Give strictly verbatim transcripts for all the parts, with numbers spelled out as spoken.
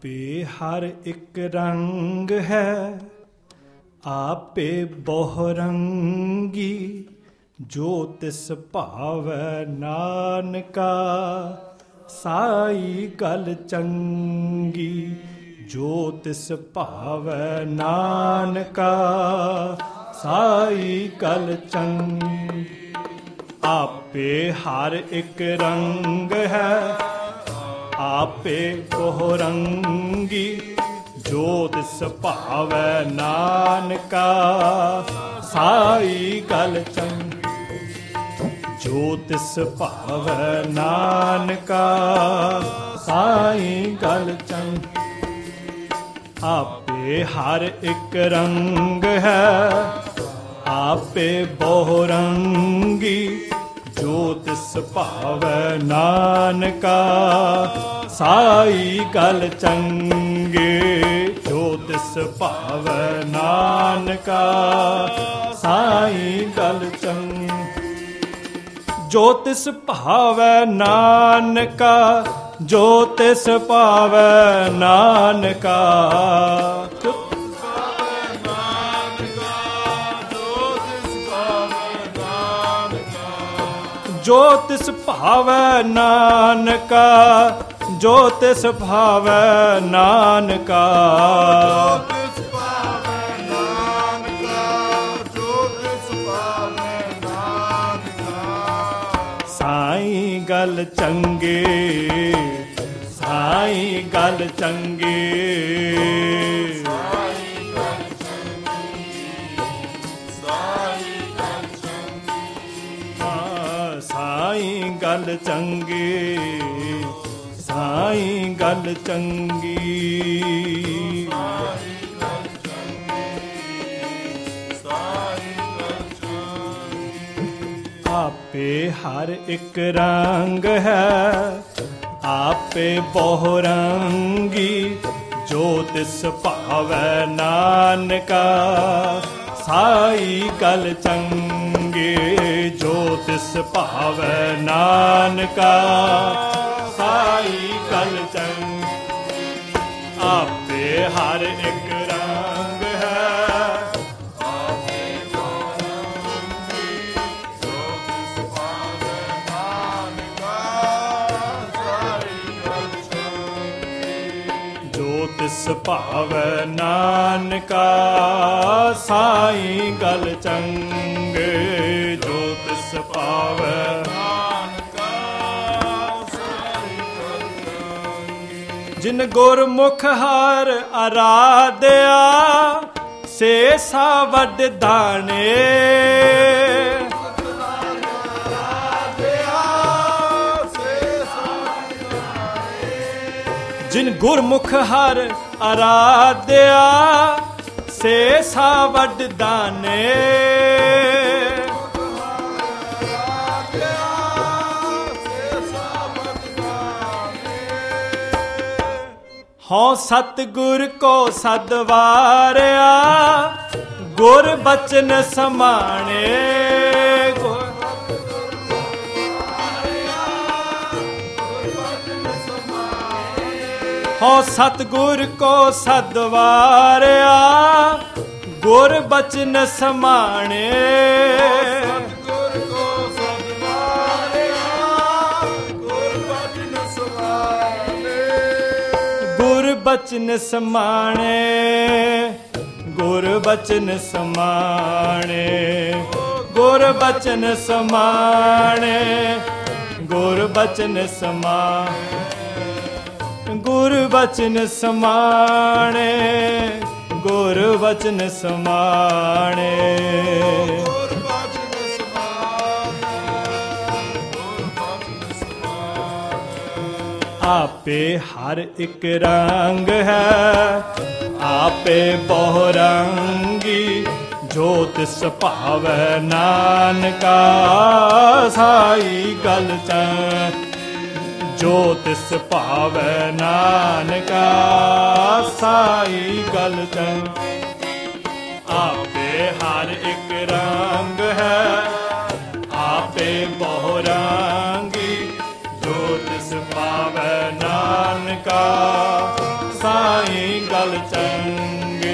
ਆਪੇ ਹਰ ਇੱਕ ਰੰਗ ਹੈ, ਆਪੇ ਬਹੁ ਰੰਗੀ, ਜੋ ਤਿਸ ਭਾਵੈ ਨਾਨਕਾ, ਸਾਈ ਗਲ ਚੰਗੀ। ਜੋ ਤਿਸ ਭਾਵੈ ਨਾਨਕਾ, ਸਾਈ ਗਲ ਚੰਗੀ। ਆਪੇ ਹਰ ਇੱਕ ਰੰਗ ਹੈ, ਆਪੇ ਬਹੁ ਰੰਗੀ, ਜੋ ਤਿਸ ਭਾਵੈ ਨਾਨਕਾ, ਸਾਈ ਗਲ ਚੰਗੀ। ਜੋ ਤਿਸ ਭਾਵੈ ਨਾਨਕਾ, ਸਾਈ ਗਲ ਚੰਗੀ। ਆਪੇ ਹਰ ਇੱਕ ਰੰਗ ਹੈ, ਆਪੇ ਬਹੁ ਰੰਗੀ, ਜੋ ਤਿਸ ਭਾਵੈ ਨਾਨਕਾ, ਸਾਈ ਗਲ ਚੰਗੇ। ਜੋ ਤਿਸ ਭਾਵੈ ਨਾਨਕਾ, ਸਾਈ ਗਲ ਚੰਗੇ। ਜੋ ਤਿਸ ਭਾਵੈ ਨਾਨਕਾ, ਜੋ ਤਿਸ ਭਾਵੈ ਨਾਨਕਾ। ਜੋ ਤਿਸ ਭਾਵੈ ਨਾਨਕਾ, ਜੋ ਤਿਸ ਭਾਵੈ ਨਾਨਕਾ। ਸਾਈ ਗਲ ਚੰਗੇ, ਸਾਈ ਗਲ ਚੰਗੇ। ਸਾਈ ਗਲ ਚੰਗੀ, ਸਾਈ ਗਲ ਚੰਗੀ। ਆਪੇ ਹਰ ਇੱਕ ਰੰਗ ਹੈ, ਆਪੇ ਬਹੁ ਰੰਗੀ, ਜੋ ਤਿਸ ਭਾਵੈ ਨਾਨਕਾ, ਸਾਈ ਗਲ ਚੰਗੇ। ਜੋ ਤਿਸ ਭਾਵੈ ਨਾਨਕਾ, ਸਾਈ ਗਲ ਚੰਗੀ। ਆਪੇ ਹਰ ਇੱਕ ਰੰਗ ਹੈ, ਆਪੇ ਬਹੁ ਰੰਗੀ, ਜੋ ਤਿਸ ਭਾਵੈ ਨਾਨਕਾ, ਸਾਈ ਗਲ ਚੰਗੀ। ਜੋ ਤਿਸ ਭਾਵੈ ਨਾਨਕਾ, ਸਾਈ ਗਲ ਚੰਗੇ। ਜੋ ਤਿਸ ਭਾਵੈ ਨਾਨਕਾ, ਸਾਈ ਗਲ ਚੰਗੀ। ਜਿਨ ਗੁਰਮੁਖ ਹਰਿ ਆਰਾਧਿਆ, ਸੇ ਸਾ ਵੱਡ ਦਾਣੇ। ਜਿਨ ਗੁਰਮੁਖ ਹਰਿ ਆਰਾਧਿਆ, ਸੇ ਸਾ ਵੱਡ ਦਾਨੇ। ਹਉ ਸਤਿਗੁਰ ਕੋ ਸਦਵਾਰਿਆ, ਗੁਰ ਬਚਨ ਸਮਾਣੇ। ਹਉ ਸਤਿਗੁਰ ਕੋ ਸਦਵਾਰਿਆ, ਗੁਰ ਬਚਨ ਸਮਾਣੇ। ਸਤਿਗੁਰ ਕੋ ਸਦਵਾਰਿਆ, ਗੁਰ ਬਚਨ ਸਮਾਣੇ। ਗੁਰ ਬਚਨ ਸਮਾਣੇ, ਗੁਰ ਬਚਨ ਸਮਾਣੇ। ਗੁਰ ਬਚਨ ਸਮਾਣੇ, ਗੁਰ ਬਚਨ ਸਮਾਣੇ। ਗੁਰ ਬਚਨ ਸਮਾਣੇ, ਗੁਰ ਬਚਨ ਸਮਾਣੇ। ਗੁਰ ਬਚਨ ਸਮਾਣੇ, ਗੁਰ ਬਚਨ ਸਮਾਣੇ। ਆਪੇ ਹਰ ਇੱਕ ਰੰਗ ਹੈ, ਆਪੇ ਬਹੁ ਰੰਗੀ, ਜੋ ਤਿਸ ਭਾਵੈ ਨਾਨਕਾ, ਸਾਈ ਗਲ ਚੰਗੀ। ਜੋ ਤਿਸ ਭਾਵੈ ਨਾਨਕਾ, ਸਾਈ ਗਲ ਚੰਗੀ। ਆਪੇ ਹਰ ਇੱਕ ਰੰਗ ਹੈ, ਆਪੇ ਬਹੁ ਰੰਗੀ, ਜੋ ਤਿਸ ਭਾਵੈ ਨਾਨਕਾ, ਸਾਈਂ ਗਲ ਚੰਗੇ।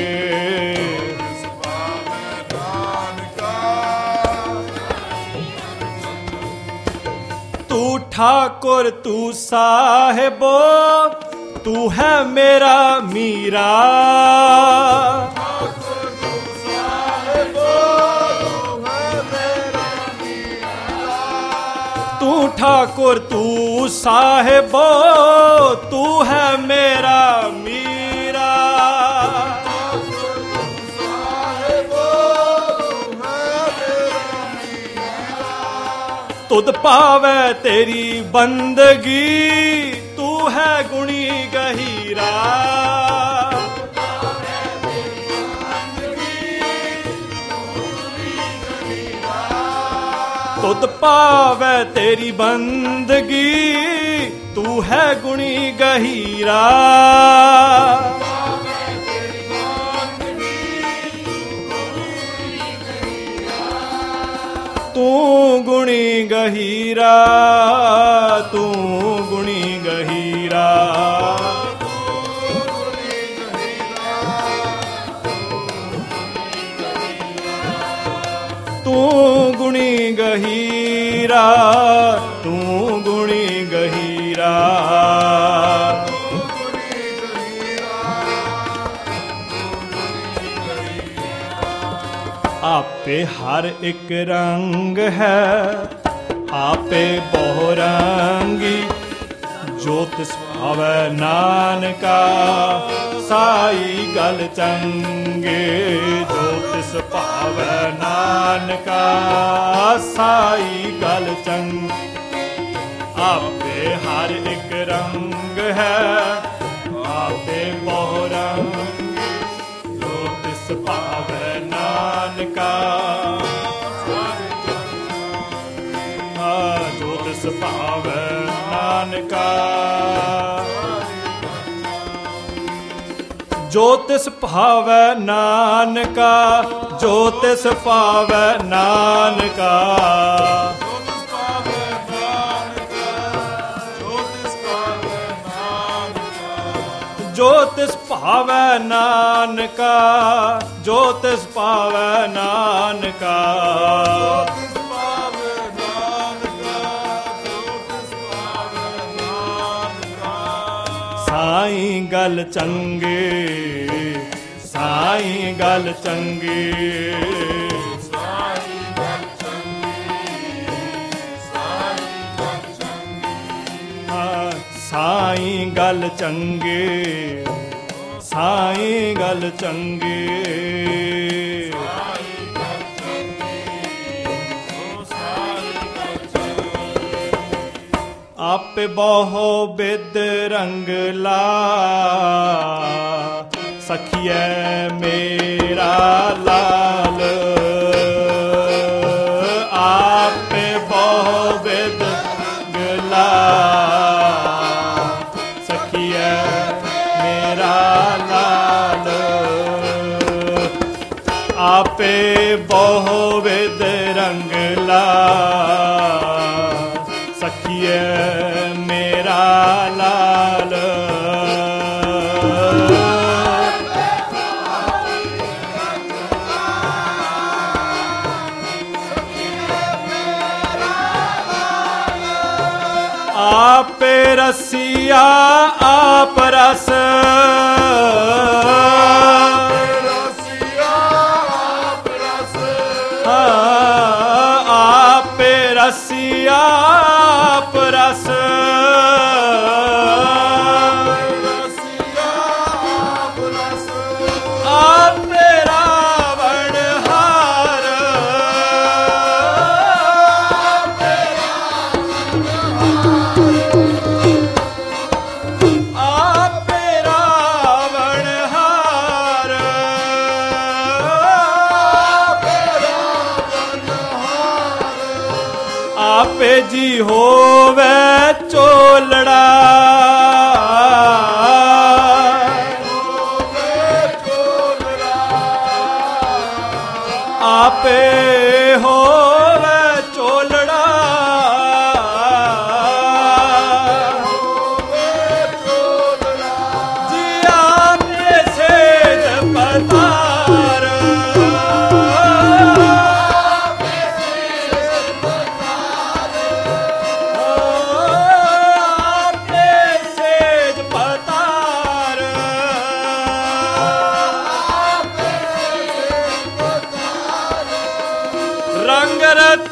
ਤੂੰ ਠਾਕੁਰ ਤੂੰ ਸਾਹਿਬੋ, ਤੂੰ ਹੈ ਮੇਰਾ ਮੀਰਾ। ਤੂੰ ਠਾਕੁਰ ਤੂੰ ਸਾਹਿਬੋ, ਤੂੰ ਹੈ ਮੇਰਾ ਮੀਰਾ। ਤੁਧ ਪਾਵੈ ਤੇਰੀ ਬੰਦਗੀ, ਤੂੰ ਹੈ ਗੁਣੀ ਗਹੀਰਾ। ਤੁਧ ਪਾਵੈ ਤੇਰੀ ਬੰਦਗੀ, ਤੂੰ ਹੈ ਗੁਣੀ ਗਹੀਰਾ। ਤੂੰ ਗੁਣੀ ਗਹੀਰਾ, ਤੂੰ ਗੁਣੀ ਗਹੀਰਾ। ਤੂੰ ਗੁਣੀ ਗਹੀਰਾ, ਤੂੰ ਗੁਣੀ ਗਹੀਰਾ। ਆਪੇ ਹਰ ਇੱਕ ਰੰਗ ਹੈ, ਆਪੇ ਬਹੁ ਰੰਗੀ। ਜੋ ਤਿਸ ਭਾਵੈ ਨਾਨਕਾ, ਸਾਈ ਗਲ ਚੰਗੇ। ਜੋ ਤਿਸ ਭਾਵੈ ਨਾਨਕਾ, ਸਾਈ ਗਲ ਚੰਗੇ। ਆਪੇ ਹਰ ਇੱਕ ਰੰਗ ਹੈ, ਆਪੇ ਬਹੁ ਰੰਗੀ। ਜੋ ਤਿਸ ਭਾਵੈ ਨਾਨਕਾ, ਜੋ ਤਿਸ ਭਾਵੈ ਨਾਨਕਾ। ਜੋ ਤਿਸ ਭਾਵੈ ਨਾਨਕਾ, ਜੋ ਤਿਸ ਭਾਵੈ ਨਾਨਕਾ। ਜੋ ਤਿਸ ਭਾਵੈ ਨਾਨਕਾ, ਜੋ ਤਿਸ ਭਾਵੈ ਨਾਨਕਾ। ਸਾਈਂ ਗਲ ਚੰਗੇ, ਸਾਈਂ ਗਲ ਚੰਗੇ। ਸਾਈਂ ਗਲ ਚੰਗੇ, ਸਾਈਂ ਗਲ ਚੰਗੇ। ਆਪੇ ਬਹੁ ਬਿਦ ਰੰਗ ਲਾ, ਸਖੀਐ ਮੇਰਾ ਲਾਲ। ਆਪੇ ਬਹੁ ਬਿਦ ਲਾ, ਸਖੀਐ ਮੇਰਾ ਲਾਲ। ਆਪੇ ਬਹੁ ਬਿਦ ਰੰਗ ਲਾ, ਸਖੀਐ ਮੇਰਾ ਲਾਲ। ਆਪੇ ਰਸੀਆ ਆਪ ਰਸ, ਆਪੇ ਰਸੀਆ ਆਪ ਰਸ। ਆਪੇ ਰਾਵਣ ਹਾਰ, ਆਪੇ ਰਾਵਣ ਹਾਰ। ਆਪੇ ਜੀ ਹੋਵੇ ਚੋਲੜਾ, ਆਪੇ ਹੋਵੇ ਚੋਲੜਾ। ਜੀ ਆਪੇ